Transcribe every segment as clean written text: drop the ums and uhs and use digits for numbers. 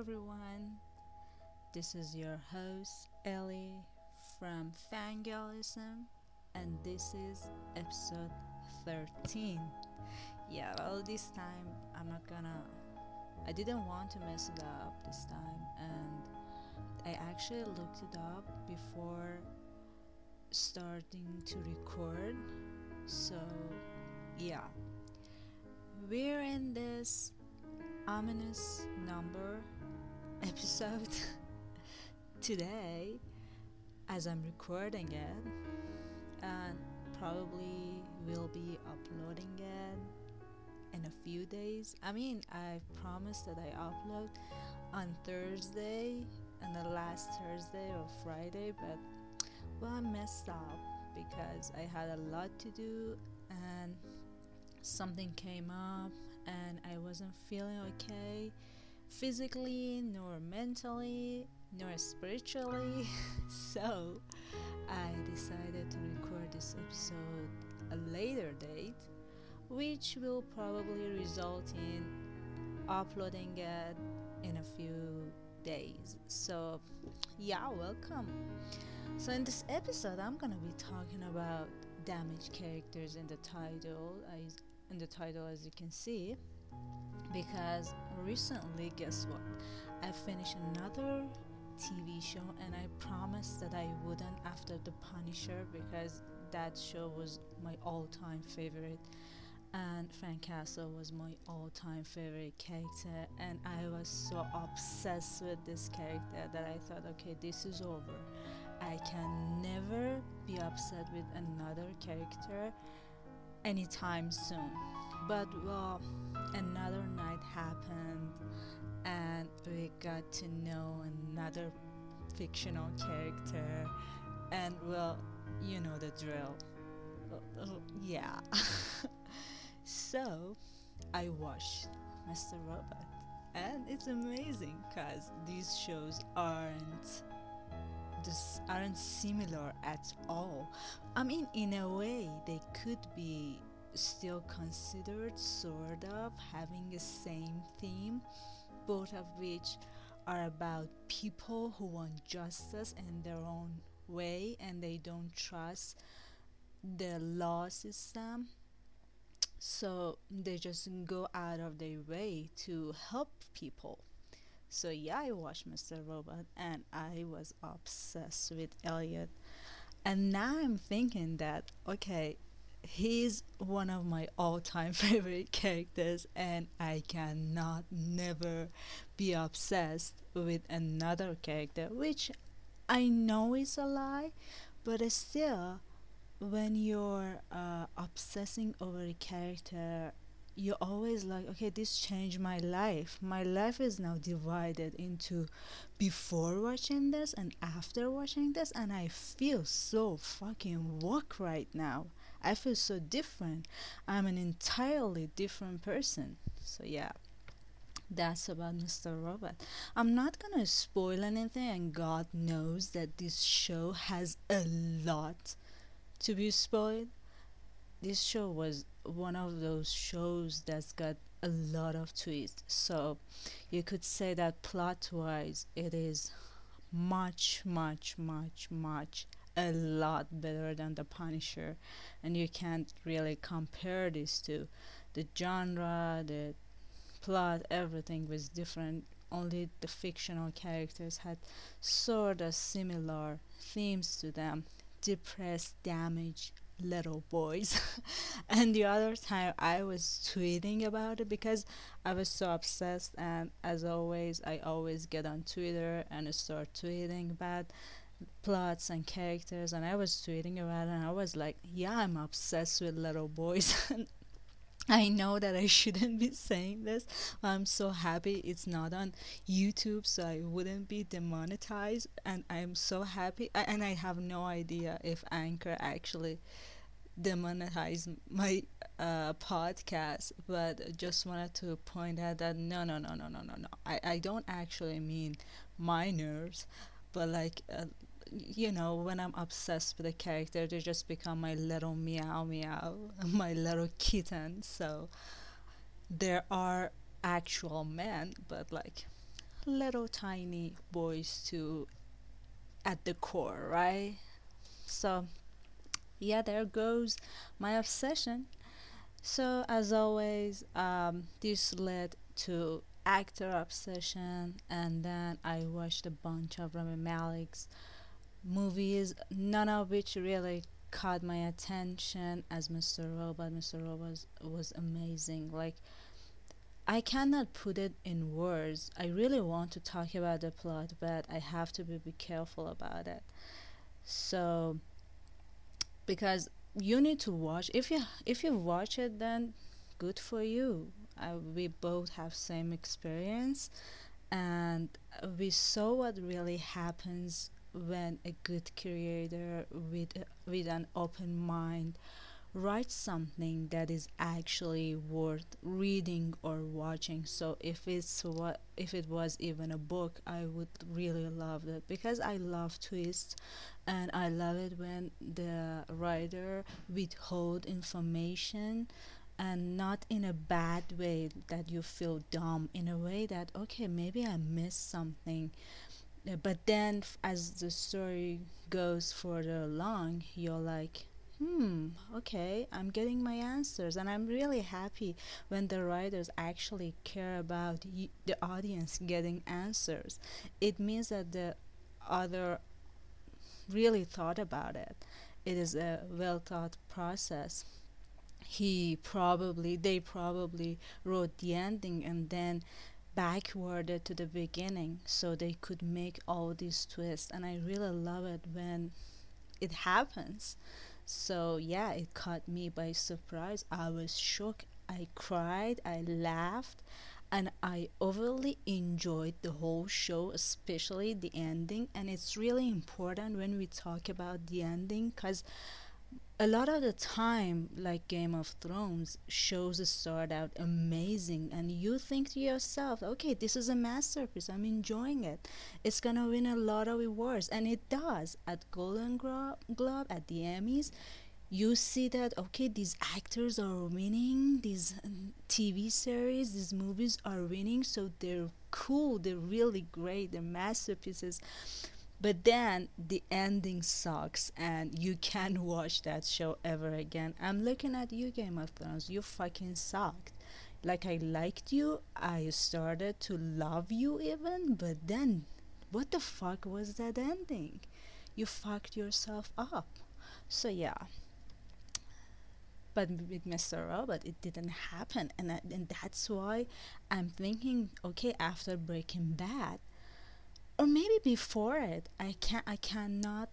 everyone. This is your host Ellie from Fangirlism, and this is episode 13. Yeah, well, this time I didn't want to mess it up this time, and I actually looked it up before starting to record. So, yeah, we're in this ominous number episode today as I'm recording it, and probably will be uploading it in a few days. I promised that I upload on Thursday and the last Thursday or Friday, but I messed up because I had a lot to do and something came up and I wasn't feeling okay physically, nor mentally, nor spiritually. So I decided to record this episode a later date, which will probably result in uploading it in a few days. So, yeah, welcome. So, in this episode, I'm gonna be talking about damaged characters in the title. As you can see, because recently, guess what? I finished another TV show and I promised that I wouldn't after The Punisher because that show was my all-time favorite, and Frank Castle was my all-time favorite character, and I was so obsessed with this character that I thought, okay, this is over. I can never be upset with another character anytime soon. But another night happened and we got to know another fictional character, and you know the drill. Yeah. So I watched Mr. Robot, and it's amazing because these shows aren't similar at all. In a way, they could be still considered sort of having the same theme, both of which are about people who want justice in their own way and they don't trust the law system. So they just go out of their way to help people. So yeah, I watched Mr. Robot and I was obsessed with Elliot. And now I'm thinking that okay, he's one of my all-time favorite characters and I cannot never be obsessed with another character, which I know is a lie, but still when you're obsessing over a character, you're always like, okay, this changed my life. My life is now divided into before watching this and after watching this, and I feel so fucking woke right now. I feel so different. I'm an entirely different person. So, yeah. That's about Mr. Robot. I'm not gonna spoil anything, and God knows that this show has a lot to be spoiled. This show was one of those shows that's got a lot of twists. So you could say that plot wise, it is much, much, much, much a lot better than The Punisher. And you can't really compare these two. The genre, the plot, everything was different. Only the fictional characters had sort of similar themes to them: depressed, damaged little boys. And the other time I was tweeting about it because I was so obsessed, and as always, I always get on Twitter and start tweeting about plots and characters, and I was tweeting about it and I was like, yeah, I'm obsessed with little boys. I know that I shouldn't be saying this. I'm so happy it's not on YouTube, so I wouldn't be demonetized. And I'm so happy. And I have no idea if Anchor actually demonetized my podcast. But just wanted to point out that no, no, no, no, no, no, no. I don't actually mean minors, but like when I'm obsessed with a character, they just become my little meow meow, my little kitten. So there are actual men, but like little tiny boys too at the core, right? So yeah, there goes my obsession. So as always, this led to actor obsession, and then I watched a bunch of Rami Malek's movies, none of which really caught my attention as Mr. Robot. Mr. Robot was amazing. Like, I cannot put it in words. I really want to talk about the plot, but I have to be careful about it. So, because you need to watch, if you watch it, then good for you. We both have same experience, and we saw what really happens when a good creator with an open mind write something that is actually worth reading or watching. So if it was even a book, I would really love it, because I love twists, and I love it when the writer withhold information, and not in a bad way that you feel dumb, in a way that, okay, maybe I missed something. But then as the story goes further along, you're like, okay, I'm getting my answers. And I'm really happy when the writers actually care about the audience getting answers. It means that the author really thought about it. It is a well thought process. They probably wrote the ending and then backwarded to the beginning so they could make all these twists. And I really love it when it happens. So yeah, it caught me by surprise. I was shocked. I cried, I laughed, and I overly enjoyed the whole show, especially the ending. And it's really important when we talk about the ending, because a lot of the time, like Game of Thrones, shows start out amazing, and you think to yourself, okay, this is a masterpiece, I'm enjoying it, it's gonna win a lot of awards, and it does. At Globe, at the Emmys, you see that, okay, these actors are winning, these TV series, these movies are winning, so they're cool, they're really great, they're masterpieces. But then the ending sucks, and you can't watch that show ever again. I'm looking at you, Game of Thrones. You fucking sucked. Like, I liked you, I started to love you even, but then what the fuck was that ending? You fucked yourself up. So yeah, but with Mr. Robot, it didn't happen, and that's why I'm thinking, okay, after Breaking Bad, or maybe before it, I cannot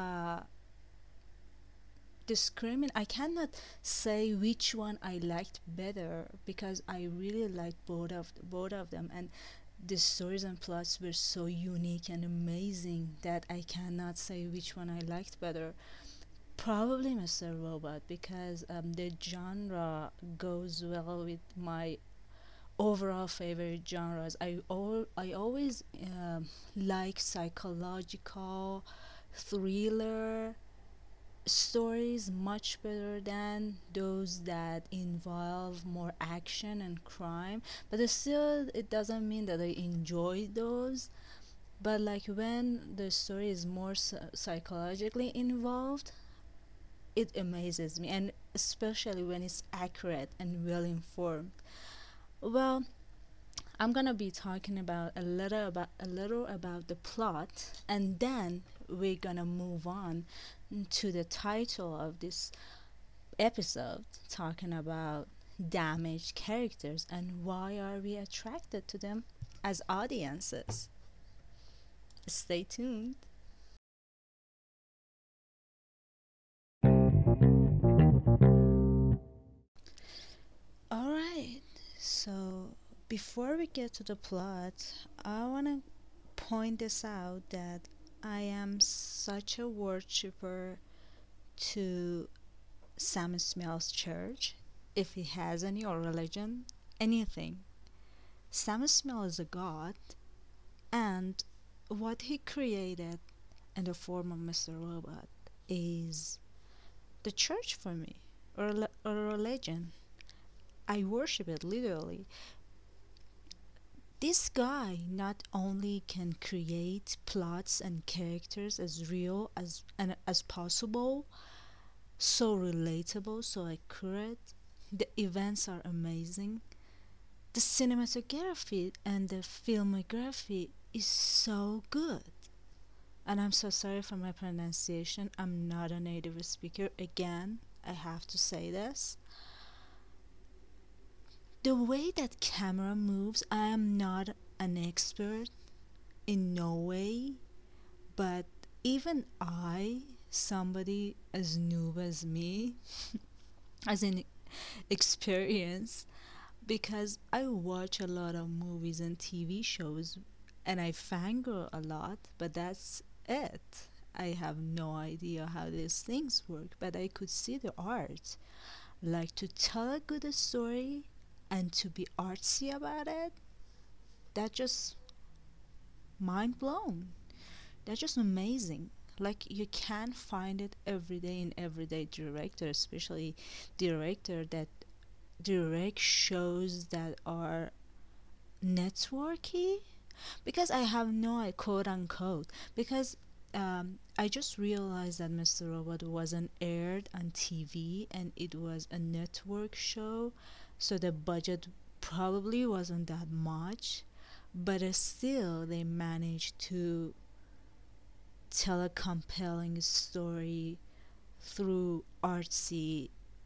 discriminate. I cannot say which one I liked better, because I really liked both of them, and the stories and plots were so unique and amazing that I cannot say which one I liked better. Probably Mr. Robot, because the genre goes well with my overall favorite genres. I always like psychological thriller stories much better than those that involve more action and crime. But still, it doesn't mean that I enjoy those. But like when the story is more psychologically involved, it amazes me, and especially when it's accurate and well informed. Well, I'm gonna be talking about a little about the plot, and then we're gonna move on to the title of this episode, talking about damaged characters and why are we attracted to them as audiences. Stay tuned. All right. So before we get to the plot, I wanna point this out that I am such a worshiper to Sam Smell's church, if he has any, or religion, anything. Sam Smell is a god, and what he created in the form of Mr. Robot is the church for me, or a religion. I worship it literally. This guy not only can create plots and characters as real as possible, so relatable, so accurate. The events are amazing. The cinematography and the filmography is so good. And I'm so sorry for my pronunciation. I'm not a native speaker. Again, I have to say this. The way that camera moves, I am not an expert in no way, but even I, somebody as noob as me, as in experience, because I watch a lot of movies and TV shows and I fangirl a lot, but that's it. I have no idea how these things work, but I could see the art. Like to tell a good story and to be artsy about it, that just mind blown. That's just amazing. Like you can't find it every day in everyday director, especially director that direct shows that are networky, because I have no quote unquote, because I just realized that Mr. Robot wasn't aired on TV and it was a network show, so the budget probably wasn't that much, but still they managed to tell a compelling story through artsy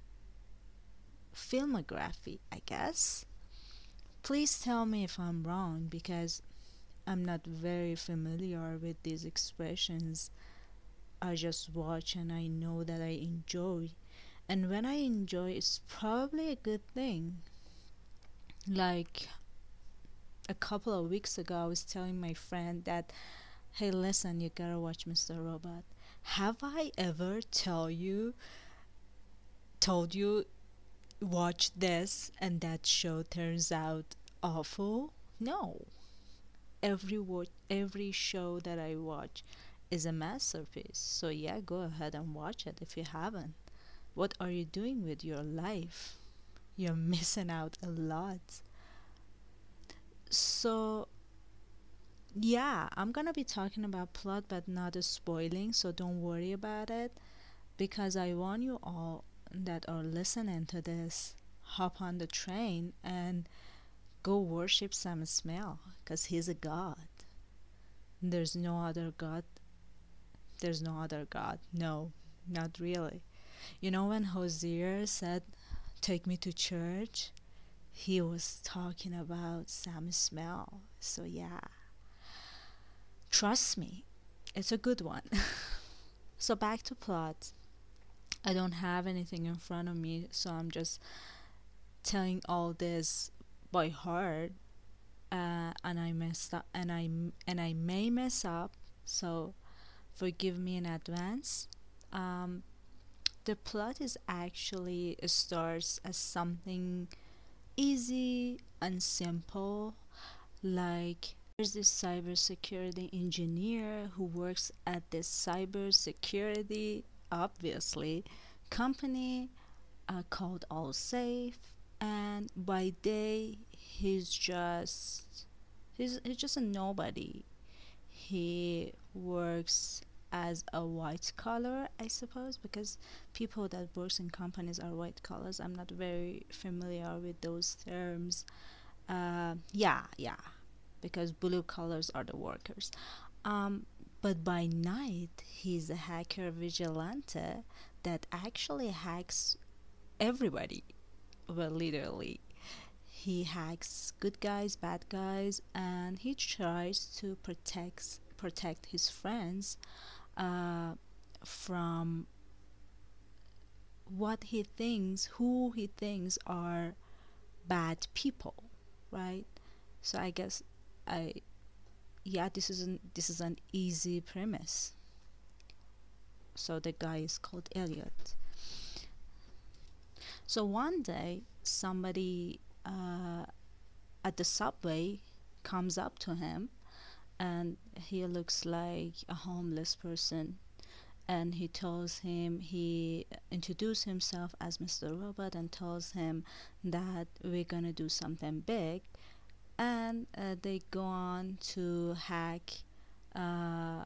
filmography, I guess. Please tell me if I'm wrong, because I'm not very familiar with these expressions. I just watch and I know that I enjoy. And when I enjoy, it's probably a good thing. Like a couple of weeks ago, I was telling my friend that, hey, listen, you gotta watch Mr. Robot. Have I ever told you, watch this and that show turns out awful? No. Every show that I watch is a masterpiece. So yeah, go ahead and watch it if you haven't. What are you doing with your life? You're missing out a lot. So yeah, I'm gonna be talking about plot but not spoiling, so don't worry about it, because I want you all that are listening to this, hop on the train and go worship Sam Smell, because he's a god. There's no other god. There's no other god. No, not really. You know when Hosea said, take me to church? He was talking about Sam Smell. So yeah, trust me, it's a good one. So back to plot. I don't have anything in front of me, so I'm just telling all this by heart, and I messed up, and I may mess up. So forgive me in advance. Um, the plot is actually starts as something easy and simple, like there's this cybersecurity engineer who works at this cybersecurity, obviously, company called AllSafe, and by day he's just a nobody. He works as a white collar, I suppose, because people that works in companies are white collars. I'm not very familiar with those terms. Yeah, because blue collars are the workers. Um, but by night, he's a hacker vigilante that actually hacks everybody. Well, literally, he hacks good guys, bad guys, and he tries to protect his friends uh, from who he thinks are bad people, right? So I guess I yeah, this is an easy premise. So the guy is called Elliot. So one day, somebody at the subway comes up to him, and he looks like a homeless person. And he introduces himself as Mr. Robot and tells him that we're gonna do something big. and they go on to hack uh,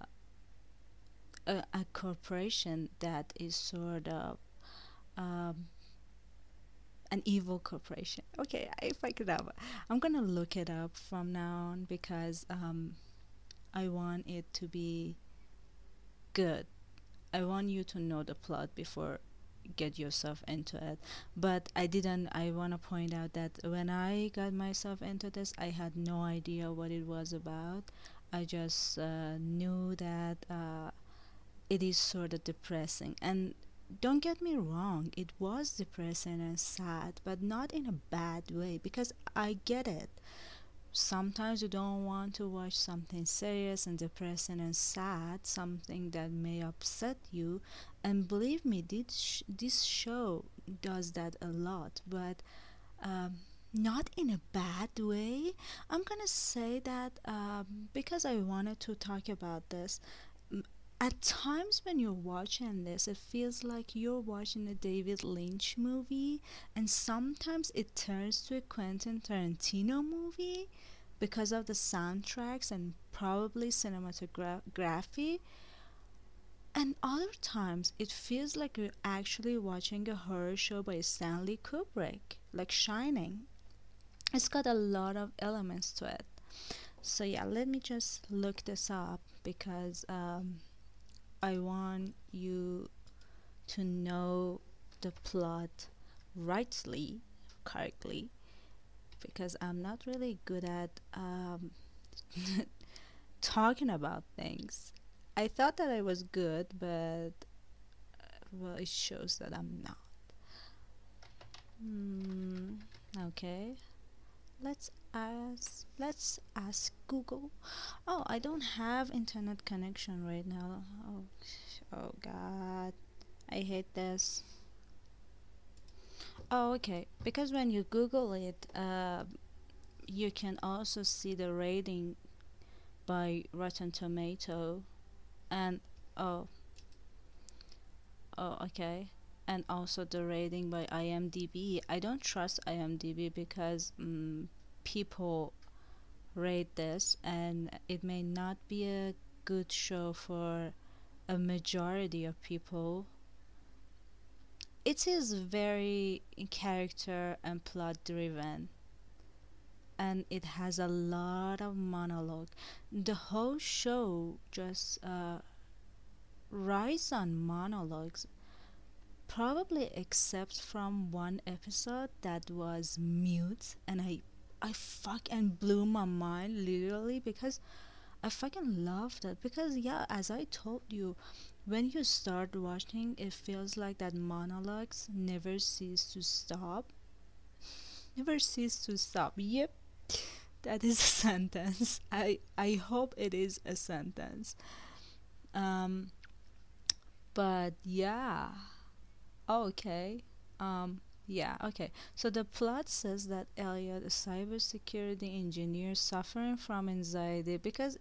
a corporation that is sort of um, an evil corporation. Okay, if I could have, I'm gonna look it up from now on because I want it to be good. I want you to know the plot before get yourself into it. But I didn't. I want to point out that when I got myself into this, I had no idea what it was about. I just knew that it is sort of depressing. And don't get me wrong, it was depressing and sad, but not in a bad way because I get it. Sometimes you don't want to watch something serious and depressing and sad, something that may upset you. And believe me, this show does that a lot, but um, not in a bad way. I'm gonna say that because I wanted to talk about this. m- At times when you're watching this, it feels like you're watching a David Lynch movie, and sometimes it turns to a Quentin Tarantino movie because of the soundtracks and probably cinematography. And other times it feels like you're actually watching a horror show by Stanley Kubrick, like Shining. It's got a lot of elements to it. So yeah, let me just look this up because I want you to know the plot rightly, correctly, because I'm not really good at talking about things. I thought that I was good, but well, it shows that I'm not. Hmm. Okay. Let's ask Google. Oh, I don't have internet connection right now. Oh God, I hate this. Oh, okay. Because when you Google it, you can also see the rating by Rotten Tomato, and oh, oh, okay, and also the rating by IMDb. I don't trust IMDb because people rate this, and it may not be a good show for a majority of people. It is very character and plot driven, and it has a lot of monologue. The whole show just rides on monologues, probably except from one episode that was mute, and I fucking blew my mind literally because I fucking love that because yeah, as I told you, when you start watching, it feels like that monologues never cease to stop. Never cease to stop. Yep, that is a sentence. I hope it is a sentence. Um, but yeah. Okay. Yeah, okay. So the plot says that Elliot, a cybersecurity engineer suffering from anxiety, because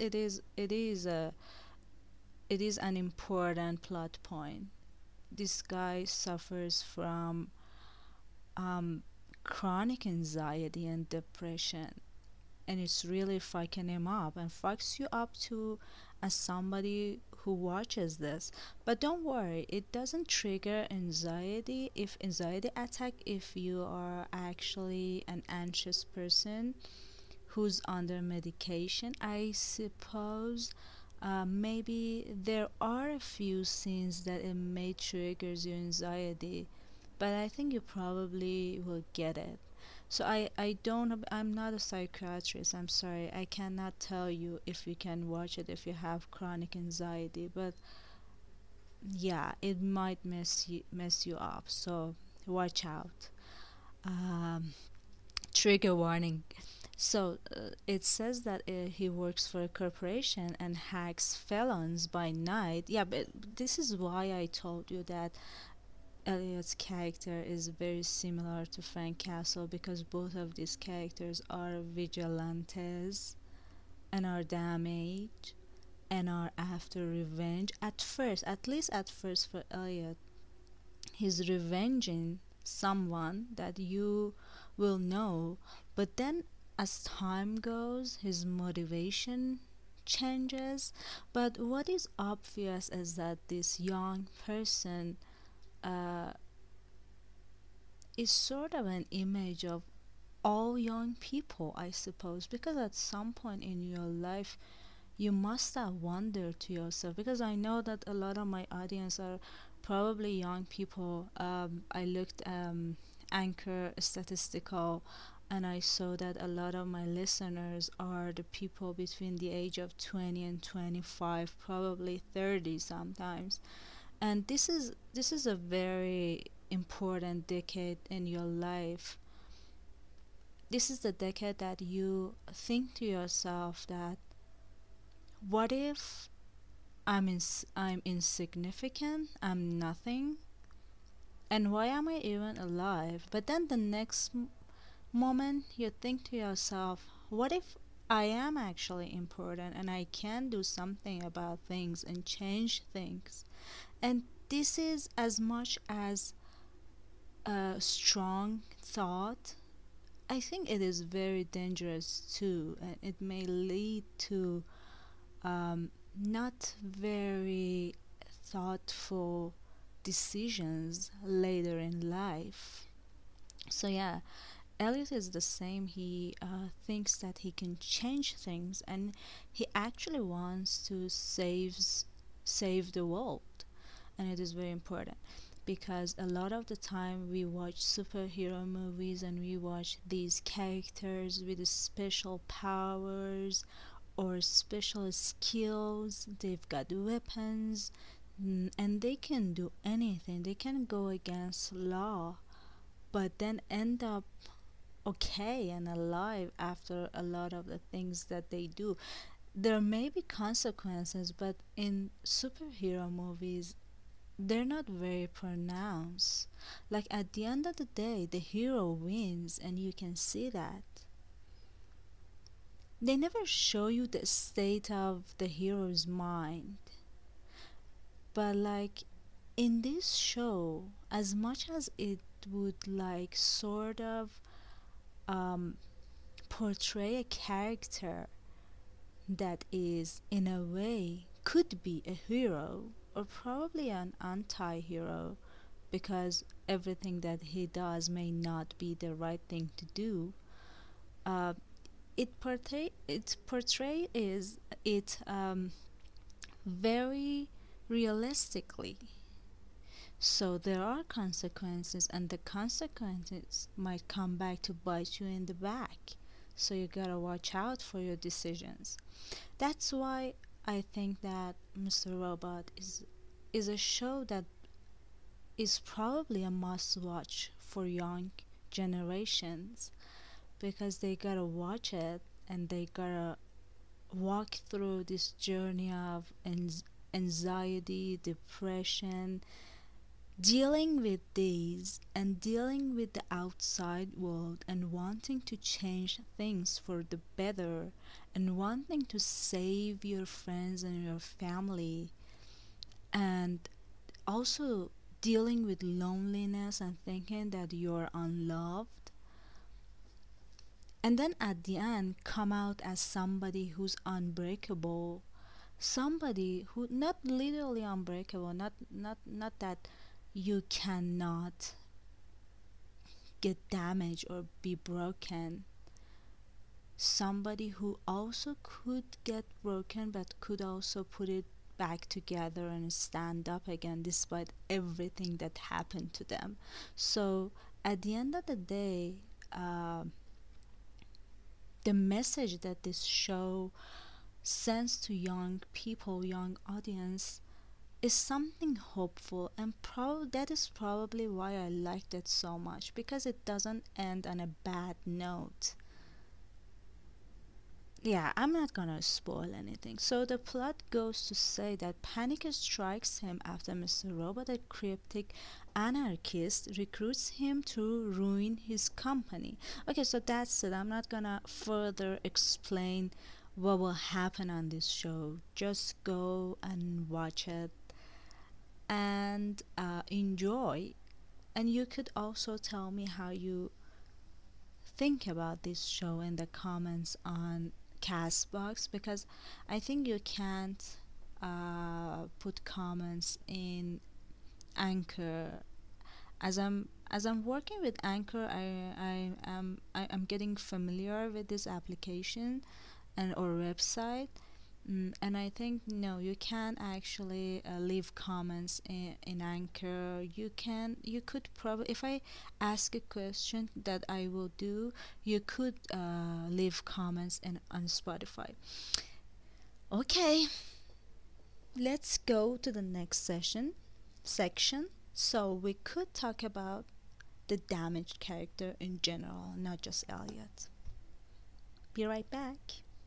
it is an important plot point. This guy suffers from um, chronic anxiety and depression, and it's really fucking him up and fucks you up too as somebody who watches this. But don't worry, it doesn't trigger anxiety attack if you are actually an anxious person who's under medication. I suppose maybe there are a few scenes that it may triggers your anxiety, but I think you probably will get it. So I'm not a psychiatrist. I'm sorry. I cannot tell you if you can watch it if you have chronic anxiety, but yeah, it might mess you up. So watch out. Um, Trigger warning. So it says that he works for a corporation and hacks felons by night. Yeah, but this is why I told you that Elliot's character is very similar to Frank Castle because both of these characters are vigilantes and are damaged and are after revenge. At first, at least at first for Elliot, he's revenging someone that you will know, but then as time goes, his motivation changes. But what is obvious is that this young person uh, is sort of an image of all young people, I suppose, because at some point in your life, you must have wondered to yourself. Because I know that a lot of my audience are probably young people. I looked Anchor statistical, and I saw that a lot of my listeners are the people between the age of 20 and 25, probably 30 sometimes. And this is a very important decade in your life. This is the decade that you think to yourself that, what if I'm insignificant, I'm nothing, and why am I even alive? But then the next moment you think to yourself, what if I am actually important and I can do something about things and change things? And this is as much as a strong thought. I think it is very dangerous too, and it may lead to not very thoughtful decisions later in life. So, yeah, Elliot is the same. He thinks that he can change things, and he actually wants to save the world. And it is very important because a lot of the time we watch superhero movies and we watch these characters with special powers or special skills. They've got weapons, and they can do anything. They can go against law, but then end up okay and alive after a lot of the things that they do. There may be consequences, but in superhero movies, they're not very pronounced. Like at the end of the day, the hero wins, and you can see that. They never show you the state of the hero's mind. But like in this show, as much as it would like sort of um, portray a character that is in a way could be a hero or probably an anti-hero, because everything that he does may not be the right thing to do. uh, it portray is it very realistically. So there are consequences, and the consequences might come back to bite you in the back. So you gotta watch out for your decisions. That's why I think that Mr. Robot is a show that is probably a must watch for young generations, because they gotta watch it and they gotta walk through this journey of anxiety, depression, dealing with these and dealing with the outside world and wanting to change things for the better and wanting to save your friends and your family, and also dealing with loneliness and thinking that you're unloved, and then at the end come out as somebody who's unbreakable, somebody who not literally unbreakable, not that you cannot get damaged or be broken, somebody who also could get broken but could also put it back together and stand up again despite everything that happened to them. So at the end of the day, um the message that this show sends to young people, young audience, is something hopeful, and that is probably why I liked it so much, because it doesn't end on a bad note. Yeah, I'm not gonna spoil anything. So the plot goes to say that panic strikes him after Mr. Robot, a cryptic anarchist, recruits him to ruin his company. Okay, so that's it. I'm not gonna further explain what will happen on this show. Just go and watch it and enjoy. And you could also tell me how you think about this show in the comments on Castbox, because I think you can't put comments in Anchor. As I'm working with Anchor, I'm getting familiar with this application and or website. And I think no, you can actually leave comments in Anchor. You could probably, if I ask a question that I will do, you could leave comments in on Spotify. Okay, let's go to the next section. So we could talk about the damaged character in general, not just Elliot. Be right back.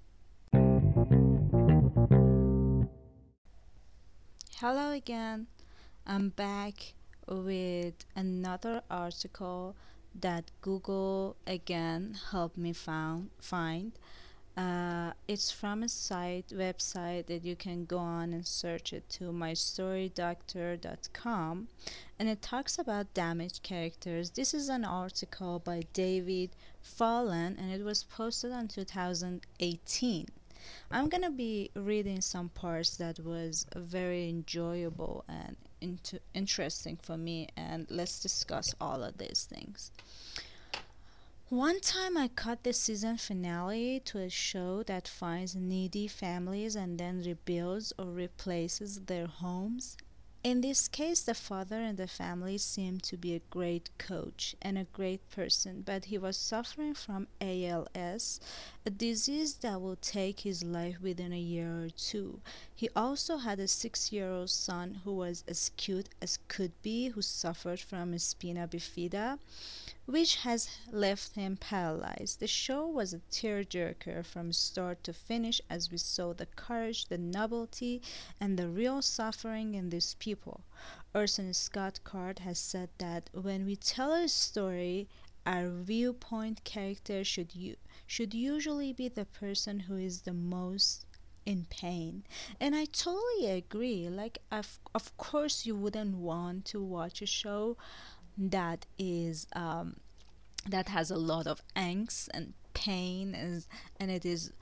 Hello again. I'm back with another article that Google again helped me find. It's from a website that you can go on and search it to mystorydoctor.com, and it talks about damaged characters. This is an article by David Fallen, and it was posted on 2018. I'm gonna be reading some parts that was very enjoyable and interesting for me, and let's discuss all of these things. One time I caught the season finale to a show that finds needy families and then rebuilds or replaces their homes. In this case, the father in the family seemed to be a great coach and a great person, but he was suffering from ALS, a disease that will take his life within a year or two. He also had a 6-year-old son who was as cute as could be, who suffered from spina bifida, which has left him paralyzed. The show was a tearjerker from start to finish, as we saw the courage, the nobility, and the real suffering in these people. Orson Scott Card has said that when we tell a story, our viewpoint character should usually be the person who is the most in pain. And I totally agree. Like, of course, you wouldn't want to watch a show that is that has a lot of angst and pain, and it is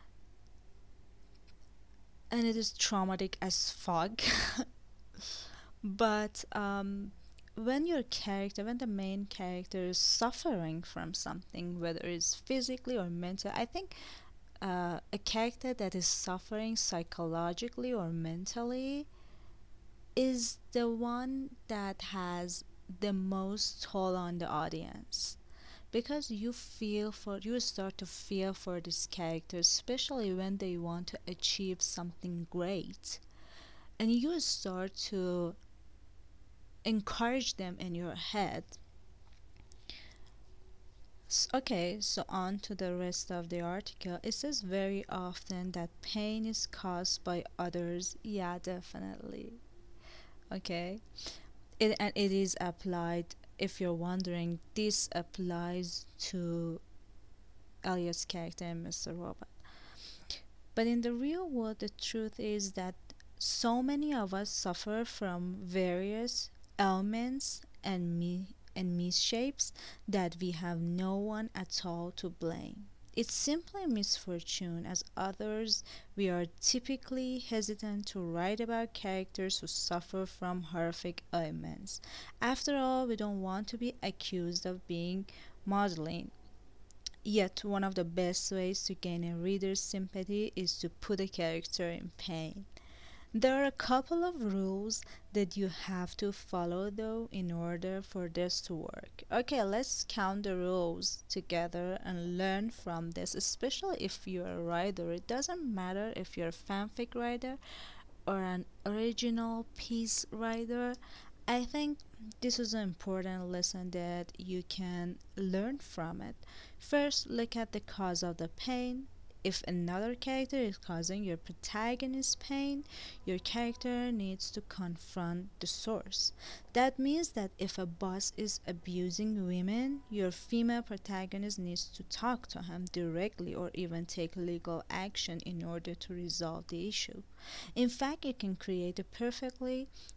and it is traumatic as fuck. But when the main character is suffering from something, whether it's physically or mental, I think a character that is suffering psychologically or mentally is the one that has the most toll on the audience, because you start to feel for this character, especially when they want to achieve something great, and you start to encourage them in your head. Okay, so on to the rest of the article. It says very often that pain is caused by others. Yeah, definitely. Okay, and it is applied. If you're wondering, this applies to Elliot's character in Mr. Robot. But in the real world, the truth is that so many of us suffer from various ailments and misshapes that we have no one at all to blame. It's simply misfortune. As others, we are typically hesitant to write about characters who suffer from horrific ailments. After all, we don't want to be accused of being maudlin. Yet, one of the best ways to gain a reader's sympathy is to put a character in pain. There are a couple of rules that you have to follow, though, in order for this to work. Okay, let's count the rules together and learn from this, especially if you're a writer. It doesn't matter if you're a fanfic writer or an original piece writer. I think this is an important lesson that you can learn from it. First, look at the cause of the pain. If another character is causing your protagonist pain, your character needs to confront the source. That means that if a boss is abusing women, your female protagonist needs to talk to him directly or even take legal action in order to resolve the issue. In fact, you can create a perfectly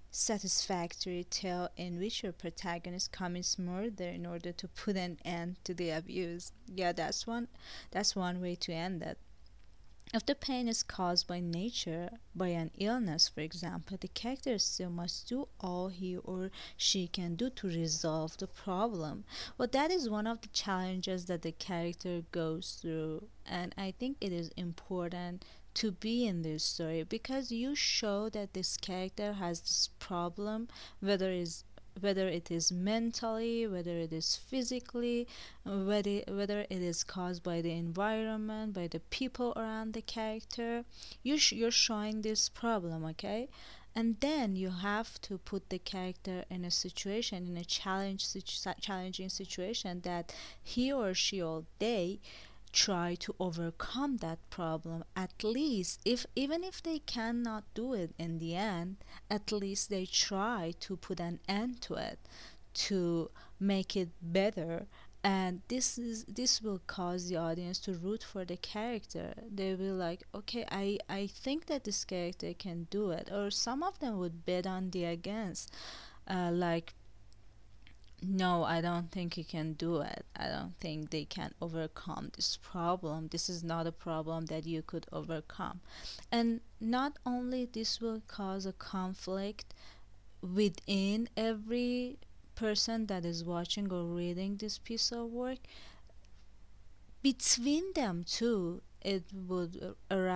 satisfactory tale in which your protagonist commits murder in order to put an end to the abuse. Yeah, that's one way to end it. If the pain is caused by nature, by an illness, for example, the character still must do all he or she can do to resolve the problem. Well, that is one of the challenges that the character goes through, and I think it is important to be in this story because you show that this character has this problem, whether it's whether it is mentally, whether it is physically, whether it is caused by the environment, by the people around the character. You're showing this problem, okay? And then you have to put the character in a situation, in a challenging situation that he or she or they try to overcome that problem. At least, if even if they cannot do it in the end, at least they try to put an end to it, to make it better. And this will cause the audience to root for the character. They will like, okay, I think that this character can do it. Or some of them would bet on the against, like, no, I don't think you can do it. I don't think they can overcome this problem. This is not a problem that you could overcome. And not only this will cause a conflict within every person that is watching or reading this piece of work, between them too, it would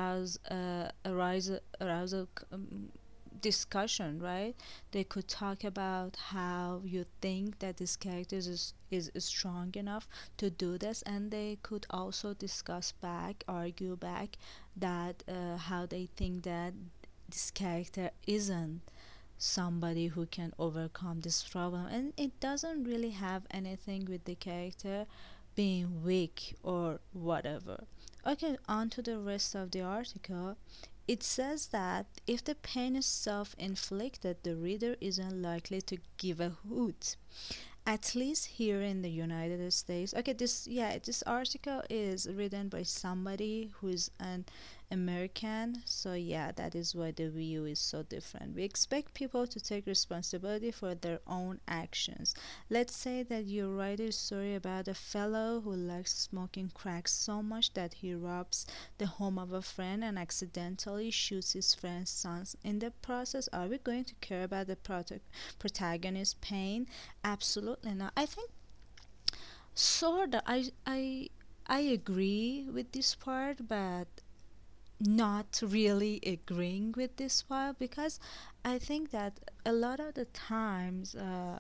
arouse a discussion, right? They could talk about how you think that this character is strong enough to do this, and they could also discuss back, argue back, that how they think that this character isn't somebody who can overcome this problem. And it doesn't really have anything with the character being weak or whatever. Okay, on to the rest of the article. It says that if the pain is self inflicted, the reader isn't likely to give a hoot, at least here in the United States. Okay, this article is written by somebody who's an American, so yeah, that is why the view is so different. We expect people to take responsibility for their own actions. Let's say that you write a story about a fellow who likes smoking crack so much that he robs the home of a friend and accidentally shoots his friend's sons in the process. Are we going to care about the protagonist's pain? Absolutely not. I think sorta. I agree with this part, but not really agreeing with this part because I think that a lot of the times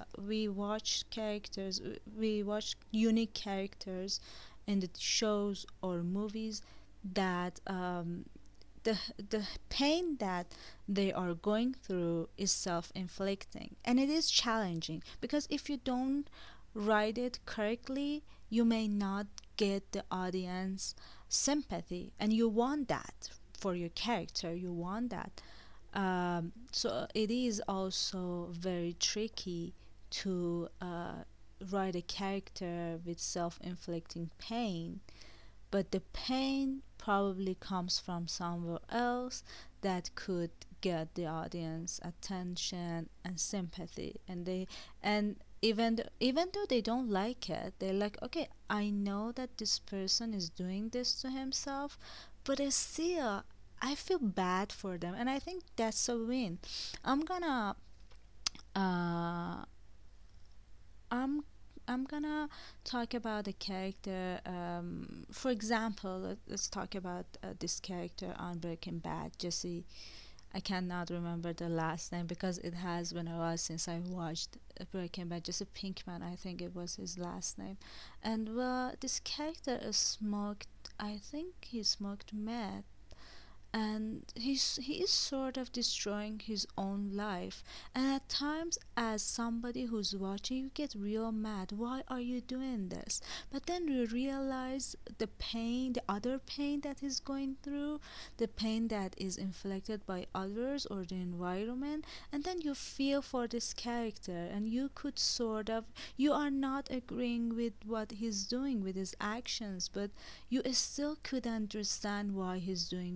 we watch unique characters in the shows or movies that the pain that they are going through is self-inflicting, and it is challenging because if you don't write it correctly, you may not get the audience sympathy, and you want that for your character. You want that. So it is also very tricky to write a character with self-inflicting pain, but the pain probably comes from somewhere else that could get the audience attention and sympathy. And even though they don't like it, they're like, okay, I know that this person is doing this to himself, but I still, I feel bad for them, and I think that's a win. I'm gonna uh I'm I'm gonna talk about a character. For example, let's talk about this character on Breaking Bad, Jesse. I cannot remember the last name because it has been a while since I watched Breaking Bad. Jesse Pinkman, I think it was his last name. And well, this character is smoked. I think he smoked meth, and he is sort of destroying his own life. And at times, as somebody who's watching, you get real mad, why are you doing this? But then you realize the pain, the other pain that he's going through, the pain that is inflicted by others or the environment, and then you feel for this character, and you could sort of, you are not agreeing with what he's doing with his actions, but you still could understand why he's doing what he's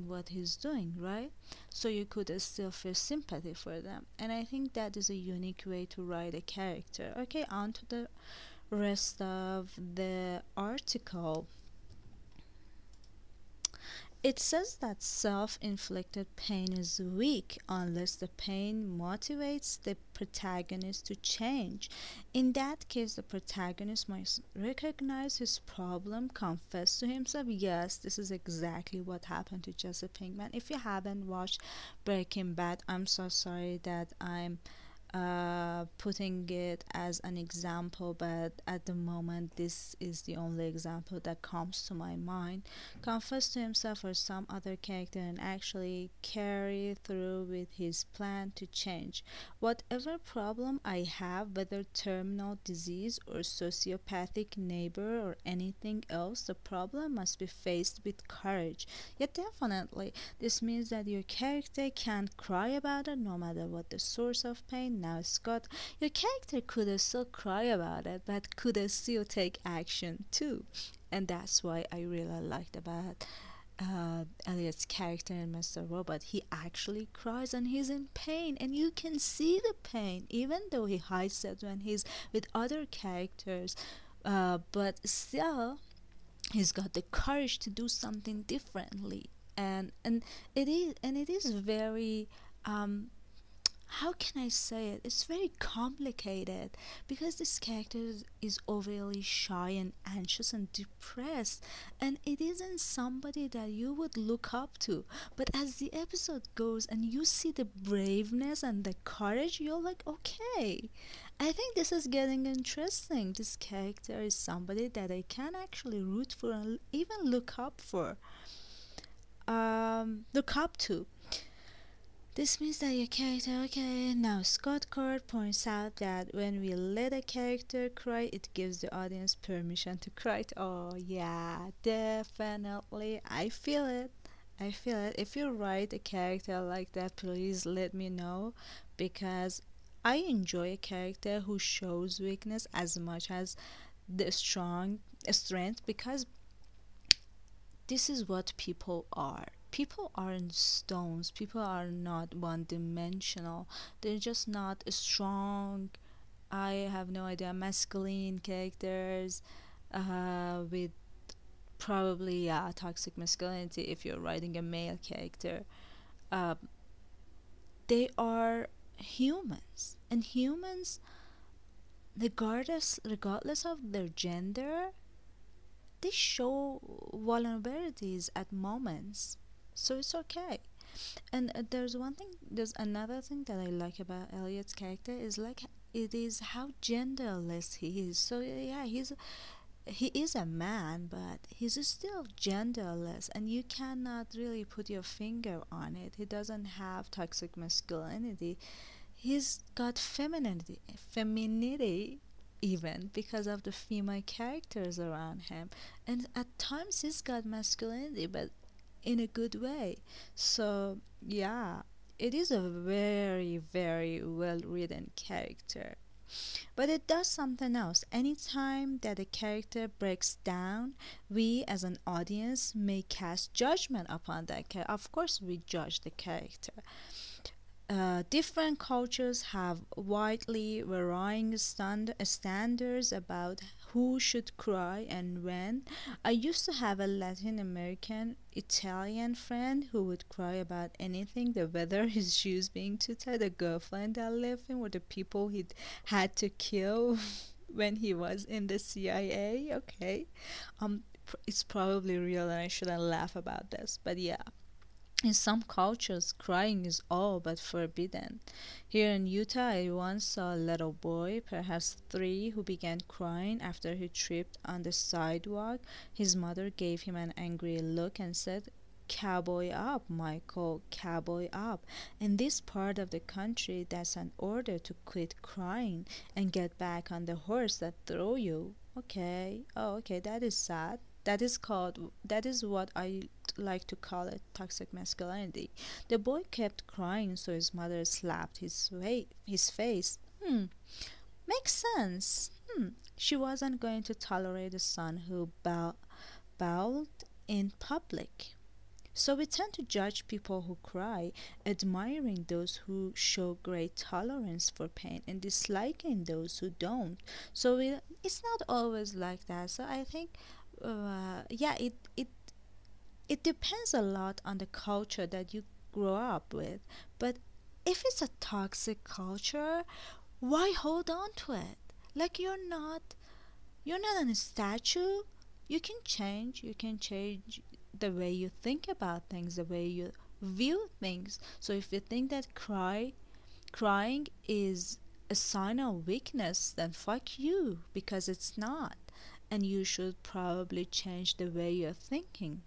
is doing, right? So you could still feel sympathy for them. And I think that is a unique way to write a character. Okay, on to the rest of the article. It says that self inflicted pain is weak unless the pain motivates the protagonist to change. In that case, the protagonist must recognize his problem, confess to himself. Yes, this is exactly what happened to Jesse Pinkman. If you haven't watched Breaking Bad, I'm so sorry that I'm putting it as an example, but at the moment, this is the only example that comes to my mind. Confess to himself or some other character and actually carry through with his plan to change. Whatever problem I have, whether terminal disease or sociopathic neighbor or anything else, the problem must be faced with courage. Yet, definitely, this means that your character can't cry about it no matter what the source of pain. Now, Scott, your character could still cry about it, but could still take action too. And that's why I really liked about Elliot's character in Mr. Robot. He actually cries and he's in pain, and you can see the pain, even though he hides it when he's with other characters. But still, he's got the courage to do something differently, and it is very um how can I say it? It's very complicated because this character is overly shy and anxious and depressed, and it isn't somebody that you would look up to. But as the episode goes and you see the braveness and the courage, you're like, okay, I think this is getting interesting. This character is somebody that I can actually root for and even look up to. This means that your character, okay, now Scott Card points out that when we let a character cry, it gives the audience permission to cry. Oh, yeah, definitely. I feel it. I feel it. If you write a character like that, please let me know because I enjoy a character who shows weakness as much as the strong strength because this is what people are. People aren't stones. People are not one dimensional. They're just not strong. I have no idea. Masculine characters with probably toxic masculinity if you're writing a male character. Uh, they are humans. And humans, regardless of their gender, they show vulnerabilities at moments, so it's okay. And there's another thing that I like about Elliot's character is like it is how genderless he is. So yeah, he is a man, but he's still genderless, and you cannot really put your finger on it. He doesn't have toxic masculinity. He's got femininity even because of the female characters around him, and at times he's got masculinity, but in a good way. So yeah, it is a very very well written character. But it does something else. Anytime that a character breaks down, we as an audience may cast judgment upon that character. Of course, we judge the character. Different cultures have widely varying standards about who should cry and when. I used to have a Latin American Italian friend who would cry about anything, the weather, his shoes being too tight, the girlfriend that left him, or the people he had to kill when he was in the CIA. Okay. It's probably real and I shouldn't laugh about this, but yeah. In some cultures, crying is all but forbidden. Here in Utah, I once saw a little boy, perhaps 3, who began crying after he tripped on the sidewalk. His mother gave him an angry look and said, "Cowboy up, Michael, cowboy up." In this part of the country, that's an order to quit crying and get back on the horse that threw you. Okay, oh, okay, that is sad. That is what I like to call it toxic masculinity. The boy kept crying, so his mother slapped his face. Makes sense. She wasn't going to tolerate a son who bowed in public. So we tend to judge people who cry, admiring those who show great tolerance for pain and disliking those who don't. So it's not always like that. So I think, yeah, it depends a lot on the culture that you grow up with. But if it's a toxic culture, why hold on to it? Like you're not on a statue. You can change the way you think about things, the way you view things. So if you think that crying is a sign of weakness, then fuck you, because it's not. And you should probably change the way you're thinking.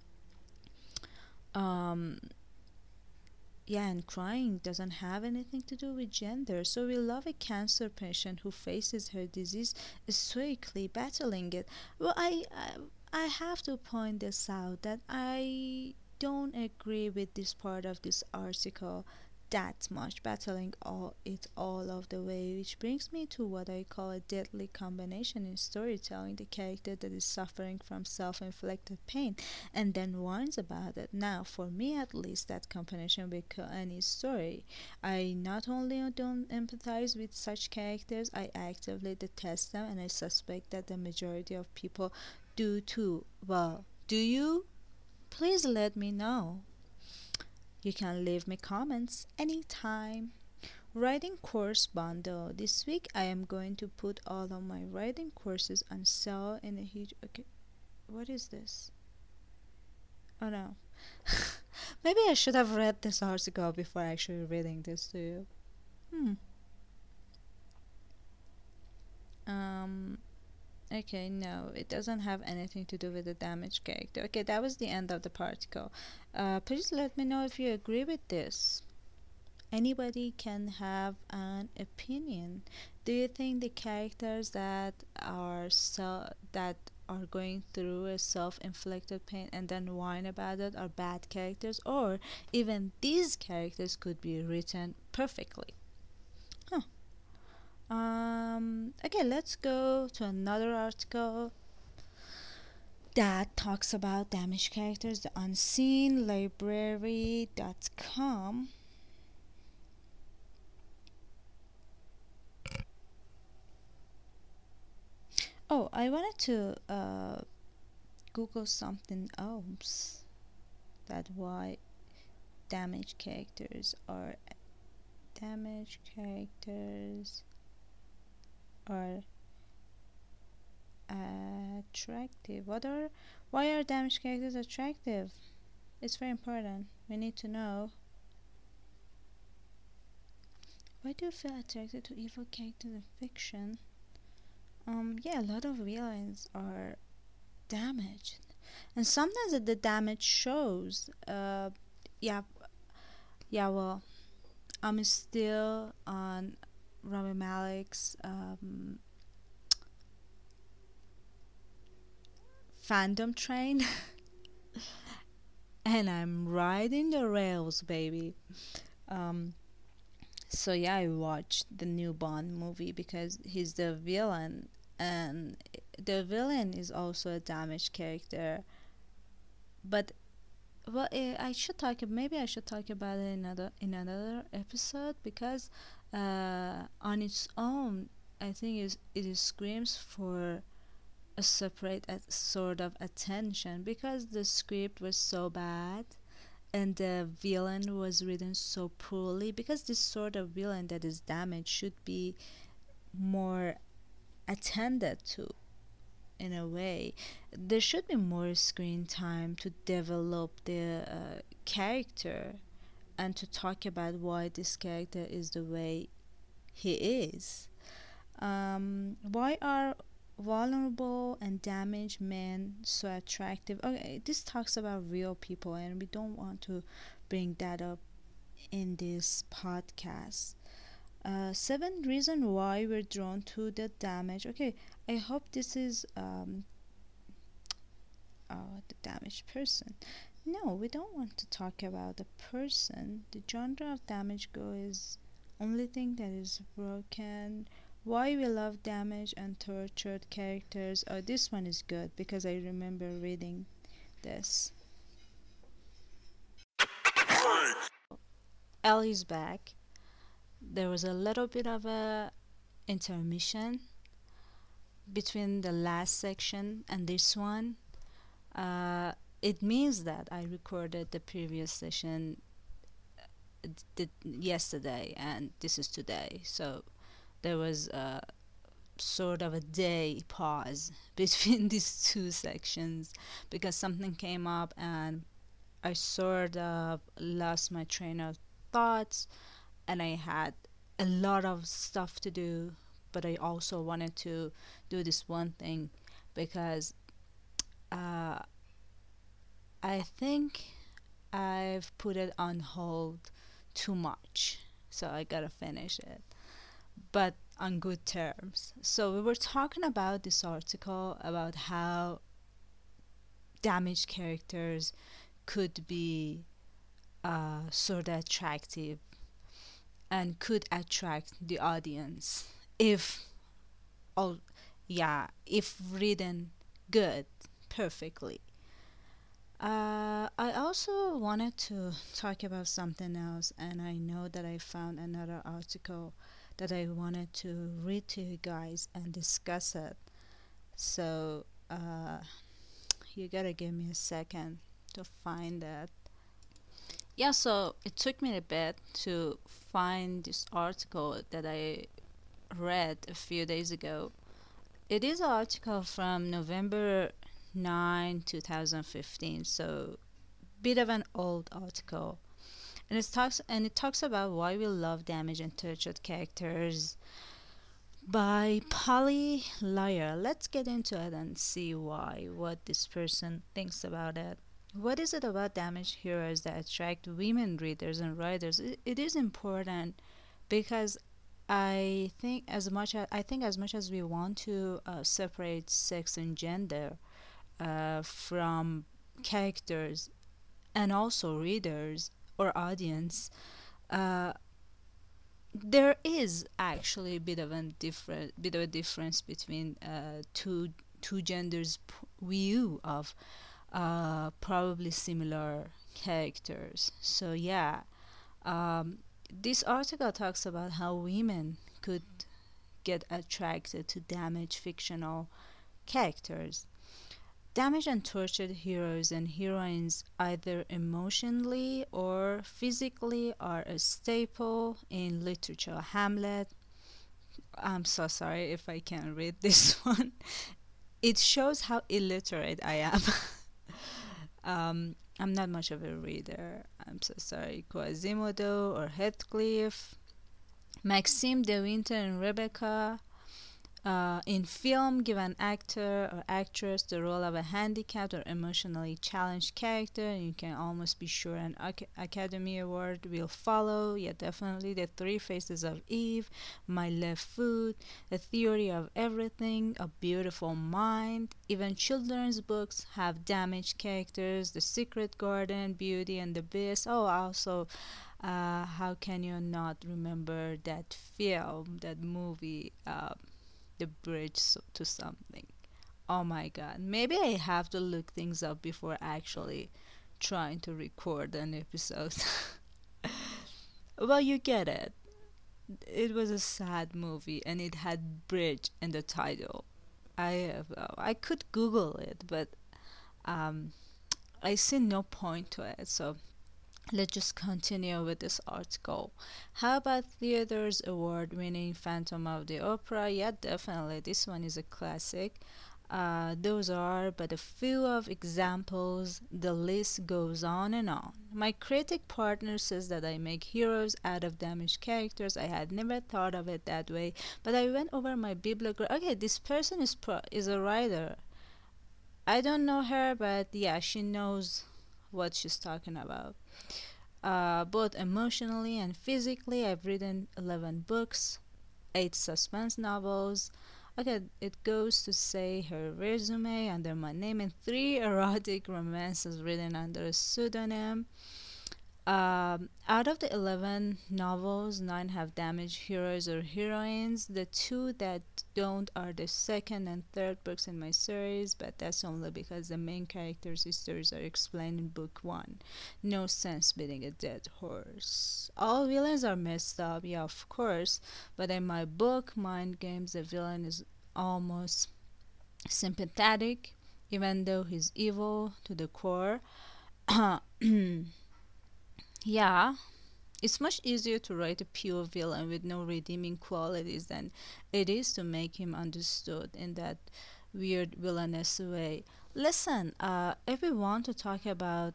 Um, yeah, and crying doesn't have anything to do with gender. So we love a cancer patient who faces her disease stoically battling it. Well, I have to point this out that I don't agree with this part of this article that much, battling all of the way, which brings me to what I call a deadly combination in storytelling: the character that is suffering from self-inflicted pain and then whines about it. Now, for me at least, that combination with any story, I not only don't empathize with such characters, I actively detest them, and I suspect that the majority of people do too. Well, do you? Please let me know. You can leave me comments anytime. Writing course bundle. This week I am going to put all of my writing courses on sale in a huge. Okay, what is this? Oh no. Maybe I should have read this article before actually reading this to you. Hmm. Um. Okay, no, it doesn't have anything to do with the damaged character. Okay, that was the end of the particle. Please let me know if you agree with this. Anybody can have an opinion. Do you think the characters that are going through a self-inflicted pain and then whine about it are bad characters, or even these characters could be written perfectly? Huh. Okay, let's go to another article that talks about damaged characters, the unseenlibrary.com. Oh, I wanted to Google something else, that why damaged characters are damaged characters are attractive. Why are damaged characters attractive? It's very important. We need to know. Why do you feel attracted to evil characters in fiction? Yeah, a lot of villains are damaged, and sometimes the damage shows. Yeah, yeah. Well, I'm still on Rami Malek's fandom train, and I'm riding the rails, baby. Um, so yeah, I watched the new Bond movie because he's the villain, and the villain is also a damaged character. But well, I should talk. Maybe I should talk about it in another episode, because on its own, I think it screams for a separate sort of attention, because the script was so bad and the villain was written so poorly. Because this sort of villain that is damaged should be more attended to. In a way, there should be more screen time to develop the character and to talk about why this character is the way he is. Why are vulnerable and damaged men so attractive? Okay, this talks about real people, and we don't want to bring that up in this podcast. Seven reason why we're drawn to the damage. Okay, I hope this is the damaged person. No, we don't want to talk about the person. The genre of damage go is only thing that is broken. Why we love damaged and tortured characters. Oh, this one is good because I remember reading this. Ellie's back. There was a little bit of a intermission between the last section and this one. Uh, it means that I recorded the previous session yesterday and this is today. So there was a sort of a day pause between these two sections because something came up and I sort of lost my train of thoughts and I had a lot of stuff to do, but I also wanted to do this one thing because uh, I think I've put it on hold too much. So I gotta finish it, but on good terms. So we were talking about this article about how damaged characters could be sort of attractive and could attract the audience if all yeah if written good perfectly. I also wanted to talk about something else, and I know that I found another article that I wanted to read to you guys and discuss it. So, you gotta give me a second to find that. Yeah, so it took me a bit to find this article that I read a few days ago. It is an article from November 9, 2015, so bit of an old article. And it talks about why we love damaged and tortured characters by Polly Lyer. Let's get into it and see what this person thinks about it. What is it about damaged heroes that attract women readers and writers? It is important because I think as much as we want to separate sex and gender from characters and also readers or audience, uh, there is actually a difference between two genders' view of probably similar characters. So yeah, um, this article talks about how women could get attracted to damaged fictional characters. Damaged and tortured heroes and heroines, either emotionally or physically, are a staple in literature. Hamlet. I'm so sorry if I can't read this one. It shows how illiterate I am. I'm not much of a reader. I'm so sorry. Quasimodo or Heathcliff, Maxime de Winter and Rebecca. In film, give an actor or actress the role of a handicapped or emotionally challenged character, and you can almost be sure an Academy Award will follow. Yeah, definitely. The Three Faces of Eve, My Left Foot, The Theory of Everything, A Beautiful Mind. Even children's books have damaged characters. The Secret Garden, Beauty and the Beast. Oh, also, how can you not remember that film, that movie? The bridge to something. Oh my god. Maybe I have to look things up before actually trying to record an episode. Well, you get it. It was a sad movie and it had bridge in the title. I could Google it, but um, I see no point to it. So let's just continue with this article. How about theater's award winning Phantom of the Opera? Yeah, definitely. This one is a classic. Those are but a few of examples. The list goes on and on. My critic partner says that I make heroes out of damaged characters. I had never thought of it that way, but I went over my bibliography. Okay, this person is a writer. I don't know her, but yeah, she knows what she's talking about. Both emotionally and physically. I've written 11 books, 8 suspense novels. Okay, it goes to say her resume under my name, and 3 erotic romances written under a pseudonym. Out of the 11 novels, 9 have damaged heroes or heroines. The 2 that don't are the second and third books in my series, but that's only because the main characters' histories are explained in book one. No sense beating a dead horse. All villains are messed up, yeah, of course, but in my book, Mind Games, the villain is almost sympathetic, even though he's evil to the core. Yeah, it's much easier to write a pure villain with no redeeming qualities than it is to make him understood in that weird villainous way. Listen, if we want to talk about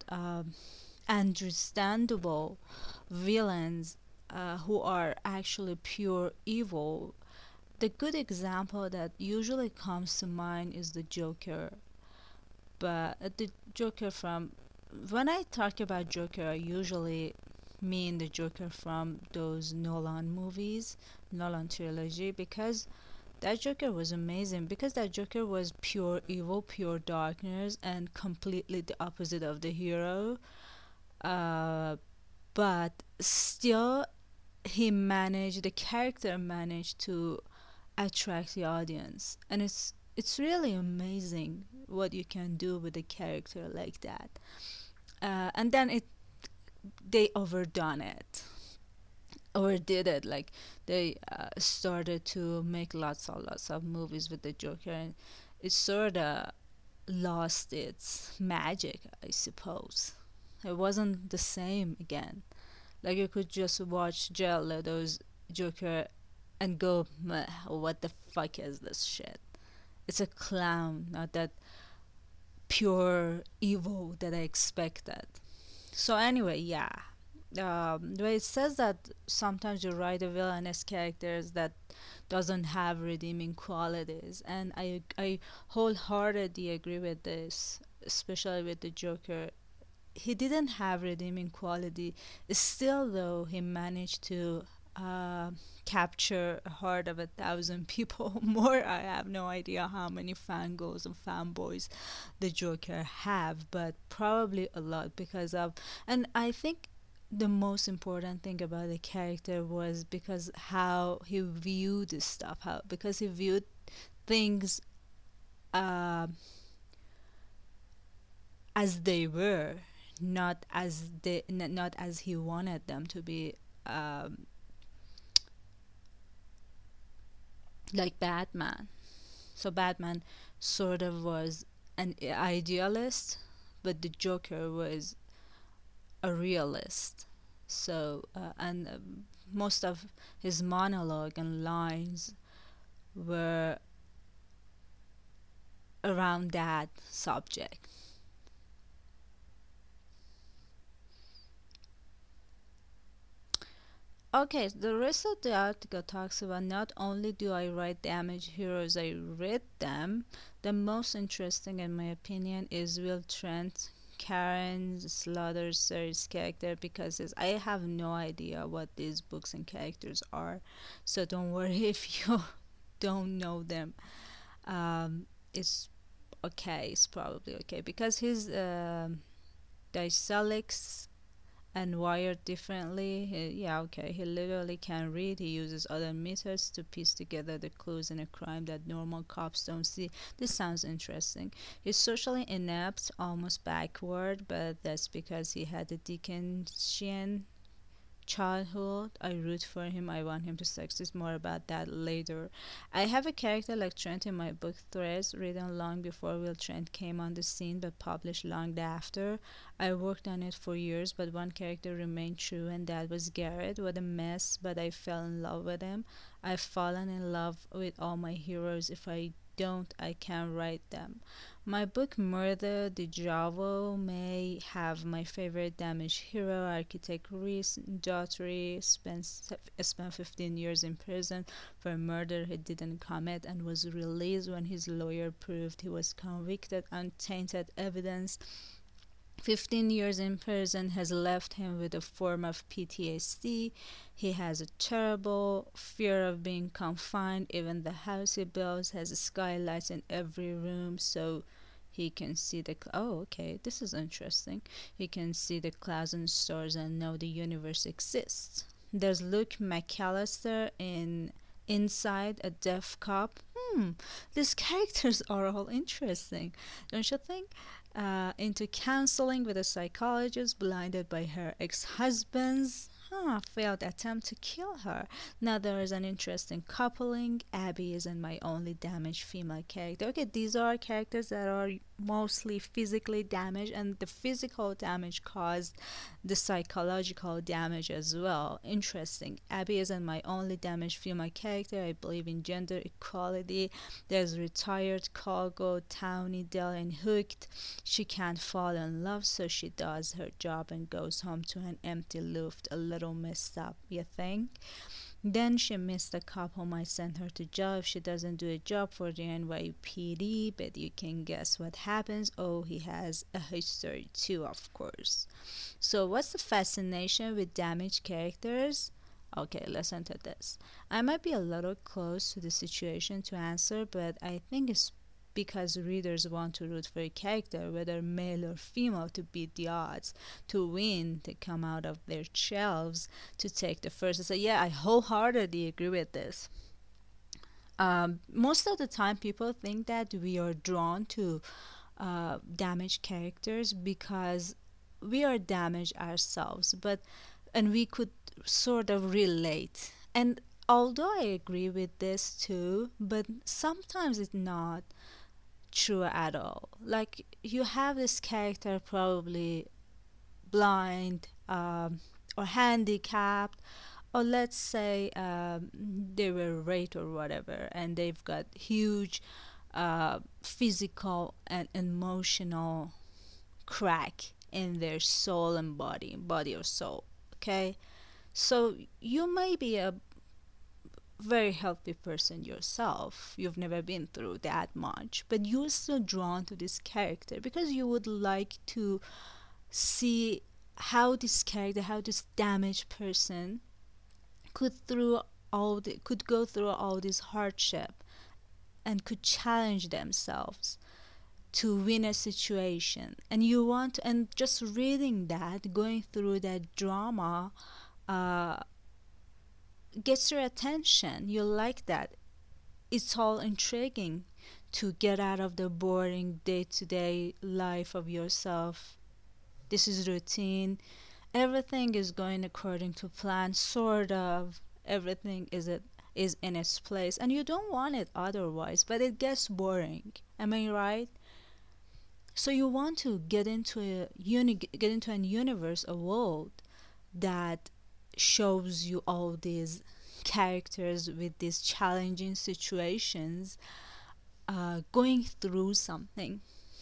understandable villains who are actually pure evil, the good example that usually comes to mind is the Joker. But the Joker from when I talk about Joker, I usually mean the Joker from those Nolan movies, Nolan trilogy, because that Joker was amazing. Because that Joker was pure evil, pure darkness, and completely the opposite of the hero. Uh, but still, the character managed to attract the audience, and it's really amazing what you can do with a character like that. And then they overdone it, overdid it. Like they started to make lots of movies with the Joker, and it sort of lost its magic, I suppose. It wasn't the same again. Like you could just watch Jared Leto's Joker and go, "Meh, what the fuck is this shit? It's a clown, not that pure evil that I expected." So anyway, yeah. Where it says that sometimes you write a villainous characters that doesn't have redeeming qualities, and I wholeheartedly agree with this, especially with the Joker. He didn't have redeeming quality. Still, though, he managed to uh, capture a heart of 1,000 people. More, I have no idea how many fangirls and fanboys the Joker have, but probably a lot because of. And I think the most important thing about the character was because how he viewed the stuff, how because he viewed things uh, as they were, not as he wanted them to be. Um, like Batman. So Batman sort of was an idealist, but the Joker was a realist. So and most of his monologue and lines were around that subject. Okay, the rest of the article talks about not only do I write damaged heroes, I read them. The most interesting, in my opinion, is Will Trent, Karen Slaughter's series character, because I have no idea what these books and characters are. So don't worry if you don't know them. It's okay, it's probably okay because his dyslexic and wired differently. Yeah, okay. He literally can read. He uses other methods to piece together the clues in a crime that normal cops don't see. This sounds interesting. He's socially inept, almost backward, but that's because he had a Dickensian childhood. I root for him. I want him to succeed. More about that later. I have a character like Trent in my book Threads, written long before Will Trent came on the scene but published long after. I worked on it for years, but one character remained true, and that was Garrett. What a mess, but I fell in love with him. I've fallen in love with all my heroes. If I don't, I can't write them. My book Murder the Javo may have my favorite damaged hero, architect Reese Daughtry, spent 15 years in prison for a murder he didn't commit and was released when his lawyer proved he was convicted on tainted evidence. 15 years in prison has left him with a form of PTSD. He has a terrible fear of being confined. Even the house he builds has skylights in every room so he can see oh, okay, this is interesting. He can see the clouds and stars and know the universe exists. There's Luke McAllister in Inside, a deaf cop these characters are all interesting, don't you think? Into counseling with a psychologist, blinded by her ex-husband's failed attempt to kill her. Now there is an interesting coupling. Abby isn't my only damaged female character. Okay, these are characters that are mostly physically damaged, and the physical damage caused the psychological damage as well. Interesting. Abby isn't my only damaged female character. I believe in gender equality. There's retired cargo, Townie, Dell, and Hooked. She can't fall in love, so she does her job and goes home to an empty loft, a little messed up, you think? Then she missed a cop who might send her to jail if she doesn't do a job for the NYPD, but you can guess what happens. Oh, he has a history too, of course. So, what's the fascination with damaged characters? Okay, listen to this. I might be a little close to the situation to answer, but I think it's because readers want to root for a character, whether male or female, to beat the odds, to win, to come out of their shelves, to take the first. So, yeah, I wholeheartedly agree with this. Most of the time, people think that we are drawn to damaged characters because we are damaged ourselves, but and we could sort of relate. And although I agree with this too, but sometimes it's not true at all. Like you have this character probably blind or handicapped, or let's say they were raped or whatever, and they've got huge physical and emotional crack in their soul and body or soul. Okay, so you may be a very healthy person yourself, you've never been through that much, but you're still drawn to this character because you would like to see how this damaged person could go through all this hardship and could challenge themselves to win a situation. And you want and just reading that, going through that drama, uh, gets your attention. You like that. It's all intriguing to get out of the boring day-to-day life of yourself. This is routine. Everything is going according to plan, sort of. Everything is in its place, and you don't want it otherwise. But it gets boring. Am I right? So you want to get into an universe, a world that shows you all these characters with these challenging situations, going through something,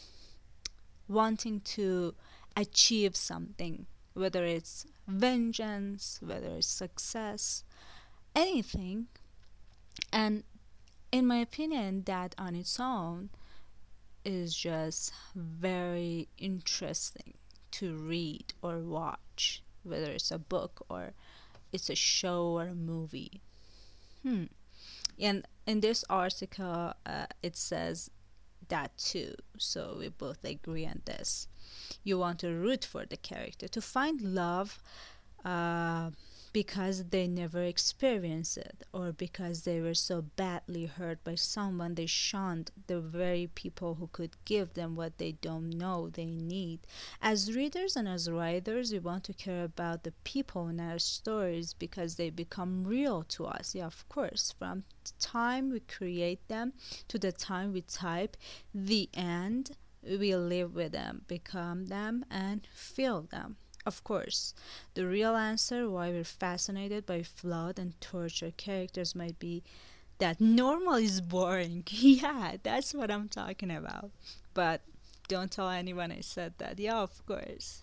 wanting to achieve something, whether it's vengeance, whether it's success, anything. And in my opinion, that on its own is just very interesting to read or watch, whether it's a book or it's a show or a movie. Hmm. And in this article, it says that too. So we both agree on this. You want to root for the character, to find love uh, because they never experienced it, or because they were so badly hurt by someone they shunned the very people who could give them what they don't know they need. As readers and as writers, we want to care about the people in our stories because they become real to us. Yeah, of course. From the time we create them to the time we type the end, we live with them, become them, and feel them. Of course, the real answer why we're fascinated by flawed and tortured characters might be that normal is boring. Yeah, that's what I'm talking about. But don't tell anyone I said that. Yeah, of course.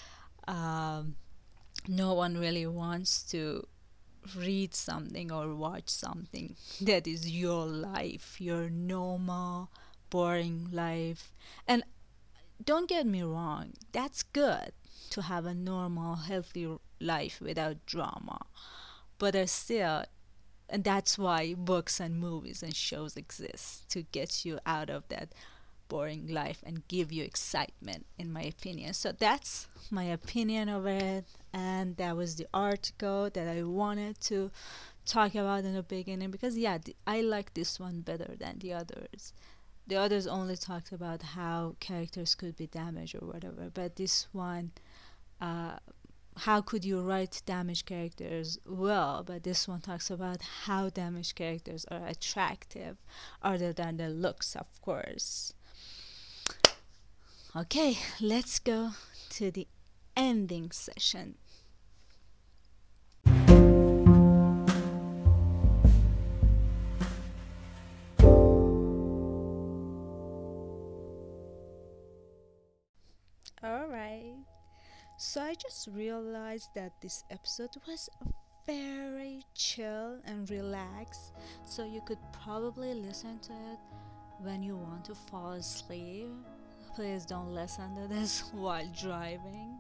Um, no one really wants to read something or watch something that is your life, your normal, boring life. And don't get me wrong, that's good to have a normal, healthy life without drama. But still, and that's why books and movies and shows exist, to get you out of that boring life and give you excitement, in my opinion. So that's my opinion of it, and that was the article that I wanted to talk about in the beginning, because yeah, I like this one better than the others. The others only talked about how characters could be damaged or whatever, but this one, uh, how could you write damaged characters well, but this one talks about how damaged characters are attractive other than the looks, of course. Okay, let's go to the ending session. All right. So I just realized that this episode was very chill and relaxed, so you could probably listen to it when you want to fall asleep. Please don't listen to this while driving,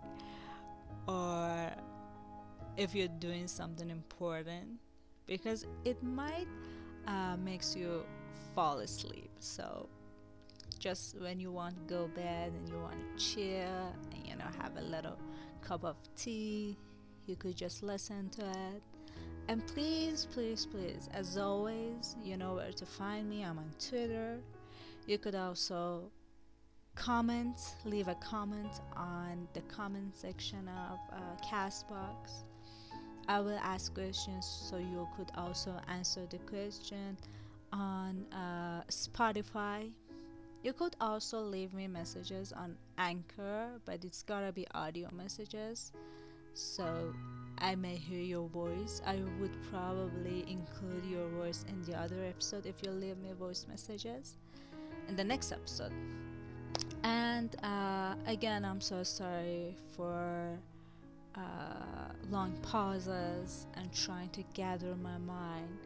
or if you're doing something important, because it might makes you fall asleep. So just when you want to go bed and you want to chill and have a little cup of tea, you could just listen to it. And please, please, please, as always, you know where to find me. I'm on Twitter. You could also comment, leave a comment on the comment section of Castbox. I will ask questions, so you could also answer the question on Spotify. You could also leave me messages on Anchor, but it's gotta be audio messages, so I may hear your voice. I would probably include your voice in the other episode if you leave me voice messages in the next episode. And again, I'm so sorry for long pauses and trying to gather my mind.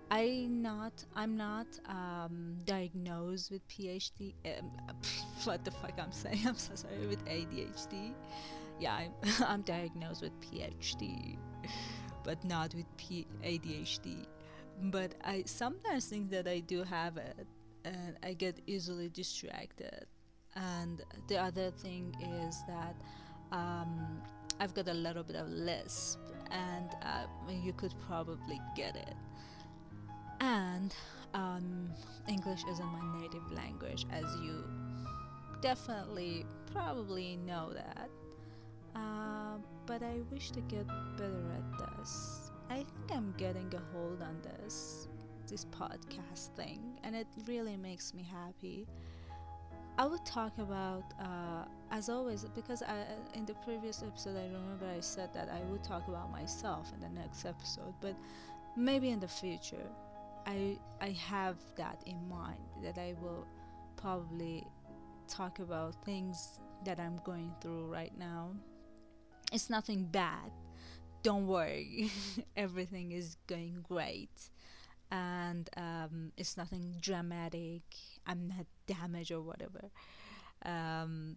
I'm not diagnosed with PhD. What the fuck I'm saying? I'm so sorry, with ADHD. Yeah, I'm diagnosed with PhD, but not with ADHD. But I sometimes think that I do have it, and I get easily distracted. And the other thing is that um, I've got a little bit of lisp, and you could probably get it. And English isn't my native language, as you definitely probably know that. But I wish to get better at this. I think I'm getting a hold on this podcast thing, and it really makes me happy. I would talk about, as always, because in the previous episode, I remember I said that I would talk about myself in the next episode, but maybe in the future, I have that in mind, that I will probably talk about things that I'm going through right now. It's nothing bad. Don't worry, everything is going great, and it's nothing dramatic. I'm not damaged or whatever. Um,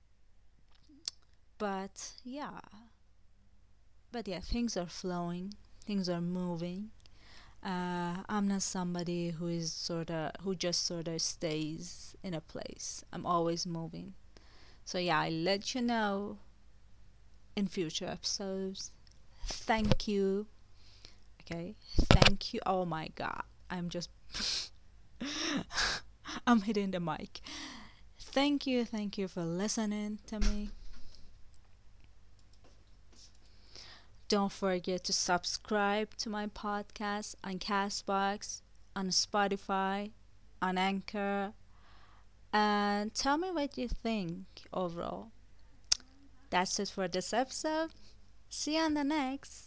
but yeah, things are flowing, things are moving. I'm not somebody who just sort of stays in a place. I'm always moving. So yeah, I'll let you know in future episodes. Thank you. Okay, thank you. Oh my god, I'm just I'm hitting the mic. Thank you for listening to me. Don't forget to subscribe to my podcast on Castbox, on Spotify, on Anchor, and tell me what you think overall. That's it for this episode. See you on the next.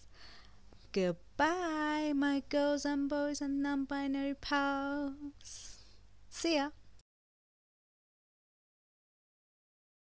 Goodbye, my girls and boys and non binary pals. See ya.